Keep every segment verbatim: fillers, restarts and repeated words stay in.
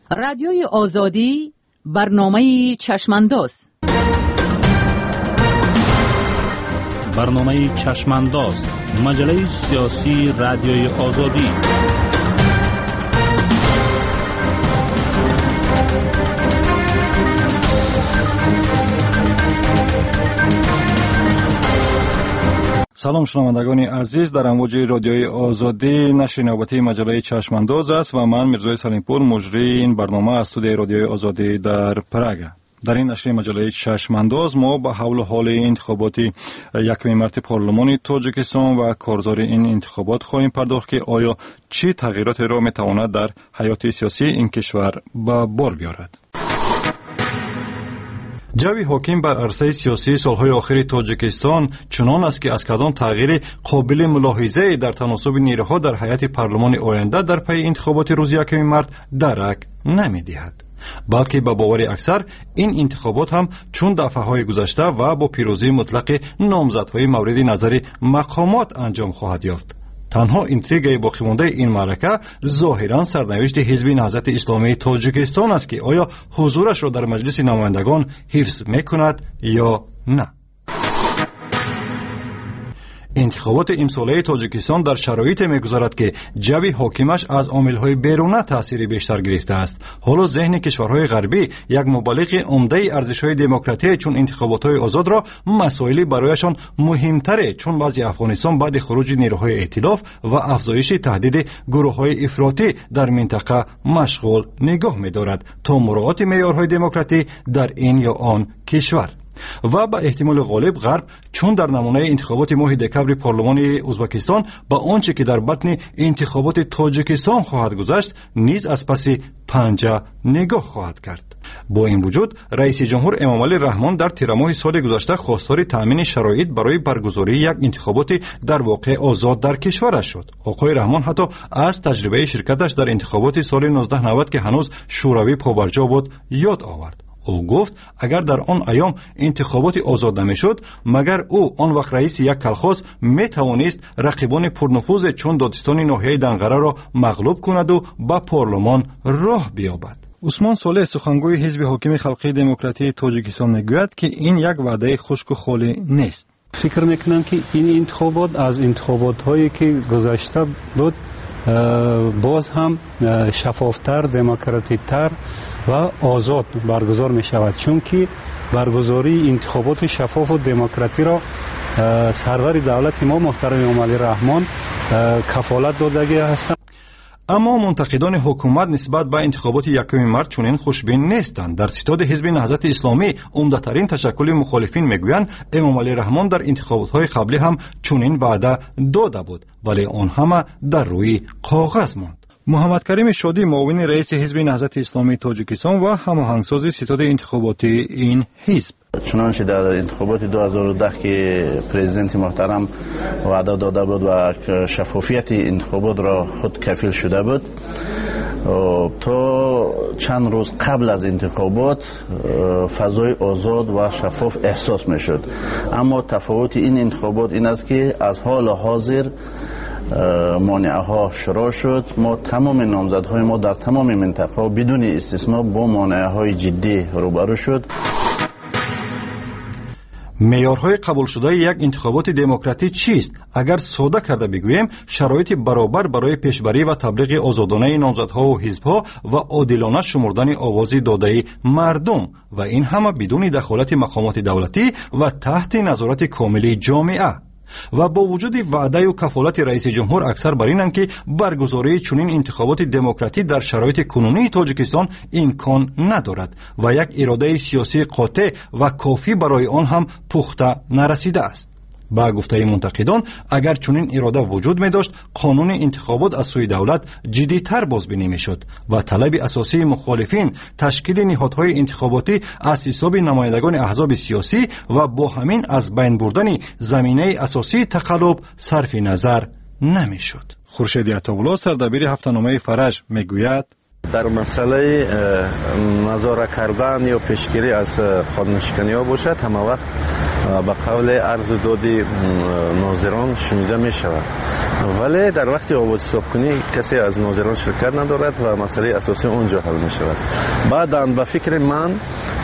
رادیوی آزادی برنامه چشمانداز. برنامه چشمانداز، مجله سیاسی رادیوی آزادی. سلام شنوندگان عزیز، در امواج رادیوی آزادی نشر نوبتی مجله چشمانداز است و من میرزای سلیمپور مجری این برنامه از استودیوی رادیوی آزادی در پراگ. در این نشر مجله چشمانداز ما به حول حال انتخابات یکم مارس پارلمان تاجیکستان و کارزار این انتخابات خواهیم پرداخت که آیا چه تغییراتی را میتواند در حیات سیاسی این کشور به بار بیارد. جوی حاکم بر عرصه سیاسی سالهای آخر تاجیکستان چنان است که از کدام تغییر قابل ملاحظه در تناسب نیروها در هیئت پارلمان آینده در پی انتخابات روز یکم مارس درک نمی‌دهد. بلکه به باور اکثر این انتخابات هم چون دفعه‌های گذشته و با پیروزی مطلق نامزدهای مورد نظر مقامات انجام خواهد یافت. تنها اینتریگای باقی مانده این معرکه ظاهراً سرنوشت حزب نهضت اسلامی تاجیکستان است که آیا حضورش را در مجلس نمایندگان حفظ میکند یا نه. انتخابات امساله تاجیکستان در شرایط میگذارد که جوی حاکمش از عامل‌های بیرونه تأثیر بیشتر گرفته است. حالا ذهن کشورهای غربی یک مبلغ عمده ارزش‌های دموکراتی چون انتخابات‌های آزاد را مسائلی برایشان مهمتره، چون بعضی افغانستان بعد خروج نیروهای ائتلاف و افزایش تهدید گروه‌های افراطی در منطقه مشغول نگاه می‌دارد تا مراعات معیارهای دموکراتی در این یا آن کشور. و به احتمال غالب غرب چون در نمونه انتخابات ماه دکبر پارلمان ازبکستان با آنچه که در بطن انتخابات تاجیکستان خواهد گذشت نیز از پس پنجه نگاه خواهد کرد. با این وجود رئیس جمهور امامعلی رحمان در تیر ماه سال گذشته خواستار تامین شرایط برای برگزاری یک انتخابات در واقع آزاد در کشورش شد. آقای رحمان حتی از تجربه شرکتش در انتخابات سال نوزده نود که هنوز شوروی پابرجا بود یاد آورد. او گفت اگر در آن ایام انتخابات آزاد نمیشد مگر او آن وقت رئیس یک کلخاز می توانست رقیبان پرنفوذ چون دادستان ناحیه دنقره را مغلوب کند و به پارلمان راه بیابد. عثمان صالح سخنگوی حزب حاکم خلقی دموکراتی تاجیکستان میگوید که این یک وعده خشک و خالی نیست. فکر میکنم که این انتخابات از انتخابات هایی که گذشته بود باز هم شفافتر، دموکراتیکتر و آزاد برگزار می شود، چون که برگزاری انتخابات شفاف و دموکراتی را سرور دولت ما محترم امامعلی رحمان کفالت داده هستند. اما منتقدان حکومت نسبت به انتخابات یکم مارس چنین خوشبین نیستند. در ستاد حزب نهضت اسلامی عمده‌ترین تشکل مخالفین میگویند امامعلی رحمان در انتخابات‌های قبلی هم چنین وعده داده بود ولی آن همه در روی کاغذ ماند. محمد کریم شادی معاون رئیس حزب نهضت اسلامی تاجیکستان و هماهنگساز ستاد انتخاباتی این حزب چنانچه در انتخابات دو هزار و ده که پرزیدنت محترم وعده داده بود و شفافیت انتخابات را خود کفیل شده بود، تا چند روز قبل از انتخابات فضای آزاد و شفاف احساس می شد. اما تفاوت این انتخابات این است که از حال حاضر مانعه ها شروع شد. ما تمام نامزدهای ما در تمام منطقه بدون استثنا با مانعه های جدی روبرو شد. معیارهای قبول شده یک انتخابات دموکراتی چیست؟ اگر ساده کرده بگوییم شرایط برابر برای پیشبری و تبلیغ آزادانه نامزدها و حزبها و عادلانه شمردن آواز داده مردم و این همه بدون دخالت مقامات دولتی و تحت نظارت کامل جامعه. و با وجود وعده و کفالت رئیس جمهور اکثر بر اینند که برگزاری چنین انتخابات دموکراتی در شرایط کنونی تاجیکستان امکان ندارد و یک اراده سیاسی قاطع و کافی برای آن هم پخته نرسیده است. با گفته منتقدان اگر چنین اراده وجود می داشت قانون انتخابات از سوی دولت جدی‌تر بازبینی می شد و طلب اساسی مخالفین تشکیل نهادهای انتخاباتی از حساب نمایندگان احزاب سیاسی و با همین از بین بردن زمینه اساسی تقلب صرف نظر نمی شد. خورشید عطاالله سردبیر هفته‌نامه فرج می گوید در مسئله نظاره کردن یا پیشگیری از خانه‌نشکنی ها باشد، همه وقت به قول عرض دادی ناظران شنیده می شود، ولی در وقت آواز حساب کنی کسی از ناظران شرکت ندارد و مسئله اساسی اونجا حل می شود. بعداً به فکر من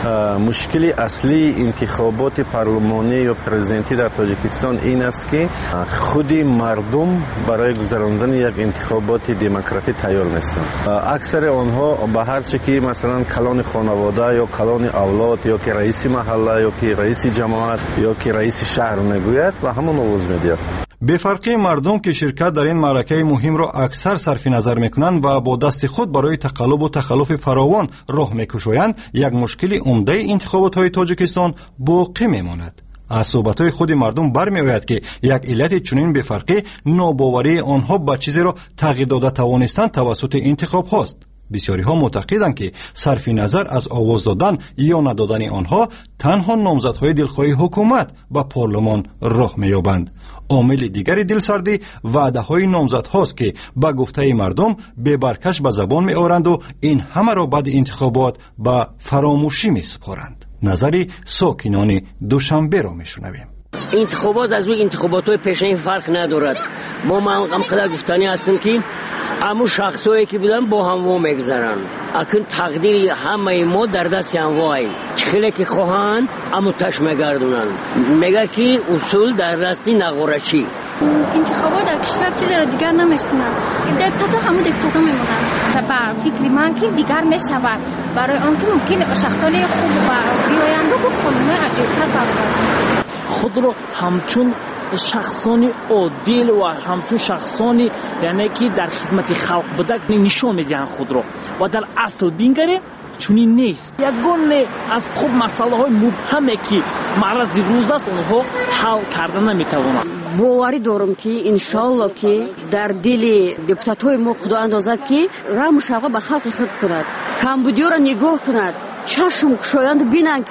مشکلی اصلی انتخابات پارلمانی یا پرزیدنتی در تاجیکستان این است که خودی مردم برای گذراندن یک انتخابات دموکراتی تیار نیستند. اکثر آنها به هر چی که مثلا کلان خانواده یا کلان اولاد یا که رئیس محله یا که رئیس جماعت یا که رئیس شهر میگوید و همون آواز میدهد. به فرقی مردم که شرکت در این معرکه مهم را اکثر صرف نظر میکنند و با دست خود برای تقلب و تخلف فراوان راه میکشند، یک مشکل عمده انتخابات های تاجیکستان باقی میماند. از صحبت‌های خود مردم برمی آید که یک علت چنین به فرقی ناباوری آنها به چیزی را تغییر داده توانستند توسط انتخاب هاست. بسیاری ها معتقدند که صرف نظر از آواز دادن یا ندادن آنها تنها نامزدهای دلخواه حکومت به پارلمان راه می‌یابند. عامل دیگری دلسردی وعده های نامزد هاست که به گفته مردم به برکش به زبان می آورند و این همه را بعد انتخابات به فراموشی می سپارند. نظری ساکنان دوشنبه را می شنویم. انتخابات از روی انتخابات های پیشین فرق ندارد. ما من قدر گفتنی هستیم که امو شخصایی که بودن با هم و میگذرن، اکن تقدیر همه ما در دست انواعی خیلی که خواهند امو تش میگردونن. میگه که اصول در دستی نغورچی. انتخابات در کشور چیزی را دیگر نمیکنن، دپوتات همو دپوتات میمونن و با فکر من که دیگر میشود برای آن که ممکن شخصانی خوب و بیاینده با خانمه عجیبتر برگردن خود رو همچون شخصانی عادل و همچون شخصانی یعنی که در خدمت خلق بوده نشون میدن خود رو و در اصل بینگره چونین نیست. یگانه از خوب مسئله های مبهمه که معرض روز است اونها حل کردن نمیتوانند. باوری دارم که انشالله که در دل دپوتات های ما خدا اندازد که رحم و شفقت به خلق خود کند، کمبودی را نگاه کند، چشم گشایند و بینند.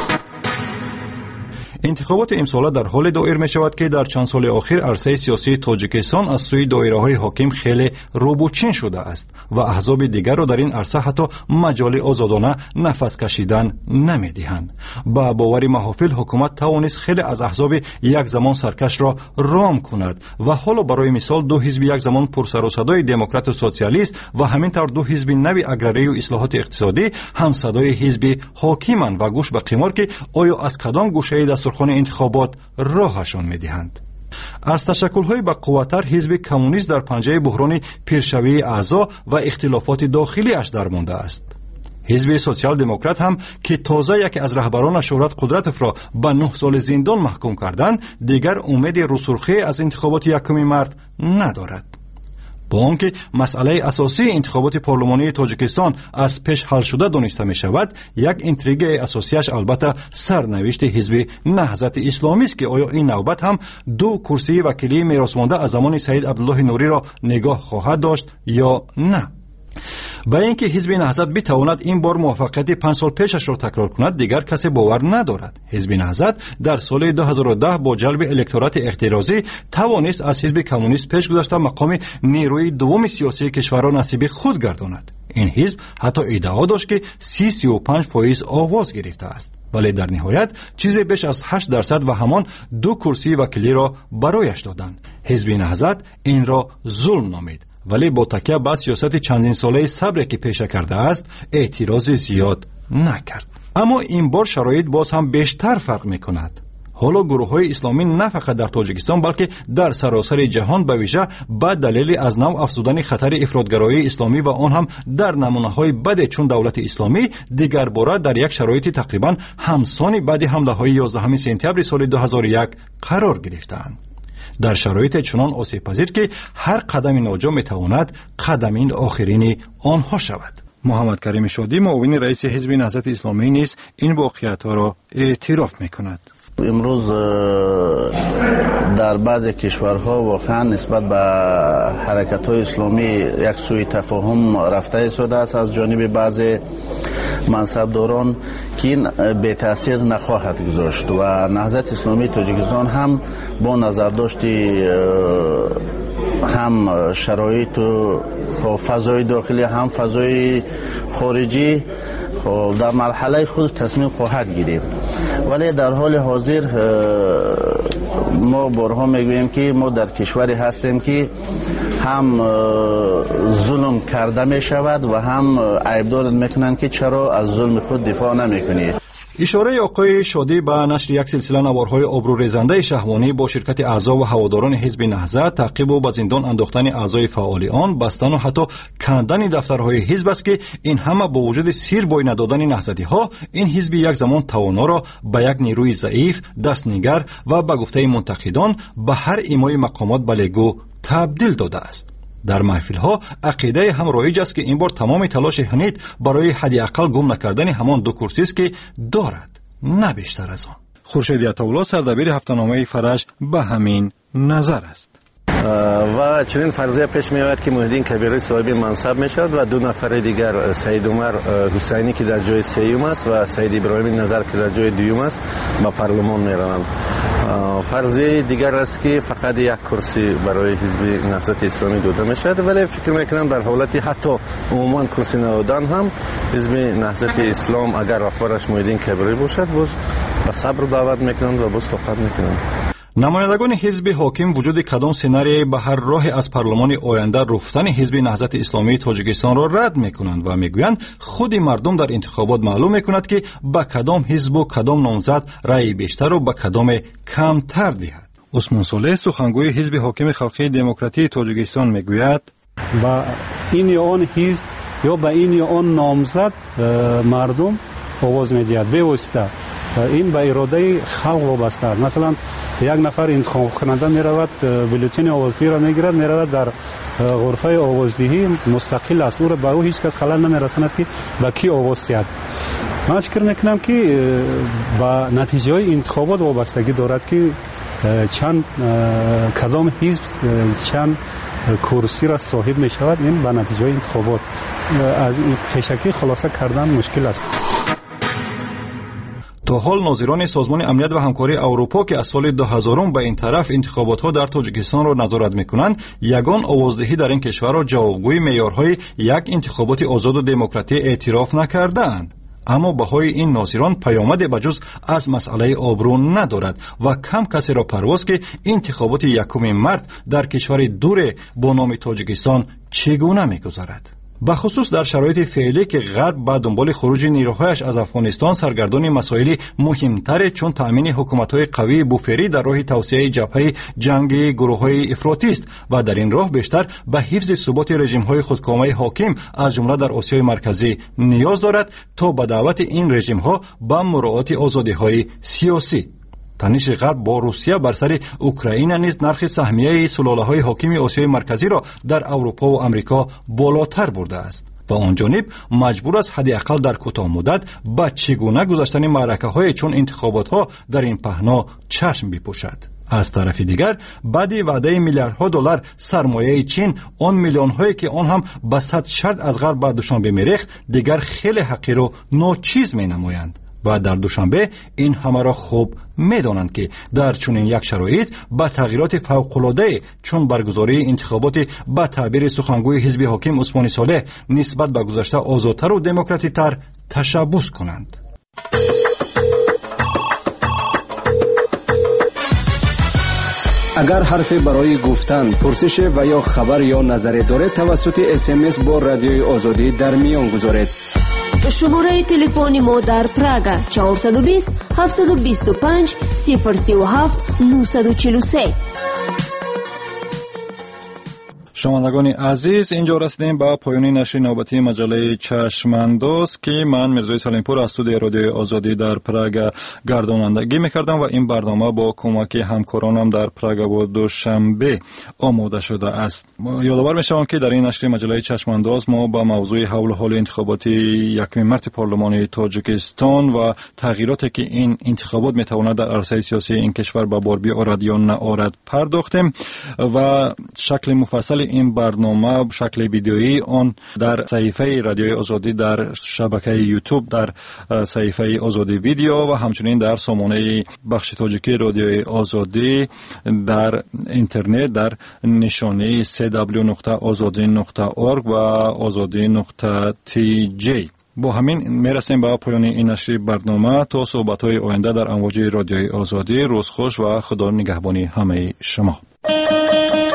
انتخابات امساله در حال دایر می شود که در چند سال اخیر عرصه سیاسی تاجیکستان از سوی دایره های حاکم خیلی روبوچین شده است و احزاب دیگر را در این عرصه حتی مجال آزادانه نفس کشیدن نمی دهند. با باور محافل حکومت توانست خیلی از احزاب یک زمان سرکش را رام کند و حالا برای مثال دو حزب یک زمان پرسر و صدای دموکرات و سوسیالیست و همینطور دو حزب نوی اگراری و اصلاحات اقتصادی هم صدای حزب حاکمند و گوش به قمار که آیا از کدام گوشه دست خانه انتخابات راهشان می‌دهند. از تشکل‌های با قوت‌تر حزب کمونیست در پنجه بحران پیشروی اعضا و اختلافات داخلی‌اش درمانده است. حزب سوسیال دموکرات هم که تازه یکی از رهبران شورت قدرت را به نه سال زندان محکوم کردند، دیگر امید روسرخی از انتخابات یکم مارس ندارد. با آنکه مسئله اساسی انتخابات پارلمانی تاجیکستان از پیش حل شده دانسته می شود، یک انتریگ اساسیش البته سرنوشت حزب نهضت اسلامی است که آیا این نوبت هم دو کرسی وکیلی میراثمانده از زمان سید عبدالله نوری را نگاه خواهد داشت یا نه. با اینکه حزب نهضت بتواند این بار موفقیت پنج سال پیشش را تکرار کند، دیگر کسی باور ندارد. حزب نهضت در سال دو هزار و ده با جلب الکتورات اعتراضی توانست از حزب کمونیست پیش گذشته مقام نیروی دوم سیاسی کشور را نصیب خود گرداند. این حزب حتی ادعا داشت که سی سی و پنج فیصد آواز گرفته است، ولی در نهایت چیزی بیش از هشت درصد و همان دو کرسی وکیلی را برایش دادند. حزب نهضت این را ظلم نامید، ولی با تکیه به سیاست چندین ساله صبر که پیشه کرده است اعتراض زیاد نکرد. اما این بار شرایط باز هم بیشتر فرق می کند. حالا گروه های اسلامی نه فقط در تاجیکستان بلکه در سراسر جهان به ویژه به دلیل از نو افزودن خطر افراطگرایی اسلامی و آن هم در نمونه های بد چون دولت اسلامی دیگر باره در یک شرایط تقریبا همسان بعد حمله های یازدهم سپتامبر سال دو هزار و یک قرار گرفتند. در شرایط چنان آسیب پذیر که هر قدم ناجا میتواند قدم آخرین آنها شود. محمد کریم شادی معاون رئیس حزب نهضت اسلامی نیز این واقعیت ها را اعتراف میکند. امروز در بعضی کشورها واقعا نسبت به حرکت های اسلامی یک سوء تفاهم رفته شده است از جانب بعضی منصبداران که این به تاثیر نخواهد گذاشت و نهضت اسلامی تاجیکستان هم با نظرداشت هم شرایط و فضای داخلی هم فضای خارجی در مرحله خود تصمیم خواهد گرفت. ولی در حال حاضر ما بارها میگوییم که ما در کشوری هستیم که هم ظلم کرده می شود و هم عیبدار میکنند که چرا از ظلم خود دفاع نمیکنید. اشاره آقای شادی به نشر یک سلسله نوارهای آبروریزنده شهوانی با شرکت اعضا و هواداران حزب نهضت، تعقیب و به زندان انداختن اعضای فعال آن، بستن و حتی کندن دفترهای حزب است که این همه با وجود سیر بوی ندادن نهضتی ها این حزب یک زمان توانا را به یک نیروی ضعیف، دستنگر و به گفته منتقدان به هر ایمای مقامات بلگو تبدیل داده است. در محفل ها عقیده هم رایج است که این بار تمام تلاش حنید برای حداقل گم نکردن همان دو کرسی است که دارد، نه بیشتر از آن. خورشید عطاالله سردبیر هفته‌نامه فرج به همین نظر است. و چنین فرضیه پیش می آید که محیدین کبیری صاحب منصب می شود و دو نفر دیگر سید عمر حسینی که در جای سیوم است و سید ابراهیم نظر که در جای دوم است به پارلمان می روند. فرضیه دیگر است که فقط یک کرسی برای حزب نهضت اسلامی داده می شود، ولی فکر می کنم در حالتی حتی عموما کرسی ندادن هم حزب نهضت اسلام اگر رهبرش محیدین کبیری باشد باز به صبر دعوت می کنند و باز طاقت می کنند. نمایندگان حزب حاکم وجود کدام سناریوی به هر راه از پارلمان آینده رفتن حزب نهضت اسلامی تاجیکستان را رد میکنند و میگویند خود مردم در انتخابات معلوم میکند که به کدام حزب و کدام نامزد رأی بیشتر و به کدام کمتر دهد. عثمان صالح سخنگوی حزب حاکم خلقی دموکراتی تاجیکستان میگوید با این یا آن حزب یا با این یا آن نامزد مردم آواز میدهد به واسطه این به اراده خلق وابسته است. مثلا یک نفر انتخاب کننده می رود بلوتین آوازدهی را می گیرد، می رود در غرفه آوازدهی مستقل است، او را به او هیچ کس خلل نمی رساند که به کی آواز دهد. من فکر میکنم که با نتیجه های انتخابات وابستگی دارد که چند کدام حزب چند کرسی را صاحب می شود. این به نتیجه انتخابات از این پیشکی خلاصه کردن مشکل است. تا حال ناظران سازمان امنیت و همکاری اروپا که از سال دو هزار به این طرف انتخابات‌ها در تاجیکستان را نظارت می‌کنند، یگان آوازدهی در این کشور را جوابگوی معیارهای یک انتخابات آزاد و دموکراتی اعتراف نکردند. اما بهای این ناظران پیامد بجز از مسئله آبرو ندارد و کم کسی را پرواز که انتخابات یکم مارس در کشور دور با نام تاجیکستان چگونه می‌گذرد. به خصوص در شرایط فعلی که غرب به دنبال خروج نیروهایش از افغانستان سرگردان مسائل مهمتر چون تأمین حکومت‌های قوی بوفری در راه توسعه جبهه جنگ گروه‌های افراطی است و در این راه بیشتر به حفظ ثبات رژیم‌های خودکامه حاکم از جمله در آسیای مرکزی نیاز دارد تا به دعوت این رژیم‌ها به مراعات آزادی‌های سیاسی. تنش غرب با روسیه بر سر اوکراین نیز نرخ سهمیه سلاله‌های حاکم آسیای مرکزی را در اروپا و امریکا بالاتر برده است و آن جانب مجبور است حداقل در کوتاه مدت به چگونه گذشتن معرکه‌های چون انتخابات‌ها در این پهنا چشم بپوشد. از طرف دیگر بعد وعده میلیاردها دلار سرمایه چین، آن میلیون‌هایی که آن هم به صد شرط از غرب به دوشنبه می‌ریخت، دیگر خیلی حقیر و ناچیز می‌نمایند. و در دوشنبه این همه را خوب می‌دانند که در چنین یک شرایط با تغییرات فوق‌العاده چون برگزاری انتخابات با تعبیر سخنگوی حزب حاکم عثمان صالح نسبت به گذشته آزادتر و دموکراتیک‌تر تشبث کنند. اگر حرفی برای گفتن، پرسش و یا خبر یا نظری دارید توسط اس ام اس با رادیوی آزادی در میان گذارید. شماره تلفن ما در پراگ چهارصد و بیست هفتصد و بیست و پنج صفر سی و هفت نهصد و چهل و سه. شنوندگان عزیز، اینجا رسیدیم به پایان نشر نوبتی مجله چشمانداز که من میرزای سلیمپور از استودیوی رادیو آزادی در پراگ گردانندگی میکردم و این برنامه با کمک همکارانم در پراگ و دوشنبه آماده شده است. یادآور میشوم که در این نشر مجله چشمانداز ما با موضوع حول حال انتخابات یکم مارس پارلمان تاجیکستان و تغییراتی که این انتخابات میتواند در عرصه سیاسی این کشور به بار بیاورد یا نآورد پرداختیم و شکل مفصل این برنامه به شکل ویدیویی آن در صفحه رادیوی آزادی در شبکه یوتیوب، در صفحه آزادی ویدیو و همچنین در سامانه بخش تاجیکی رادیوی آزادی در اینترنت در نشانه دبلیو دبلیو دبلیو نقطه آزادی نقطه اورگ و آزادی نقطه تی جی. با همین میرسیم به پایان این نشر برنامه. تا صحبت‌های آینده در امواج رادیوی آزادی، روز خوش و خدا نگهبانی همه شما.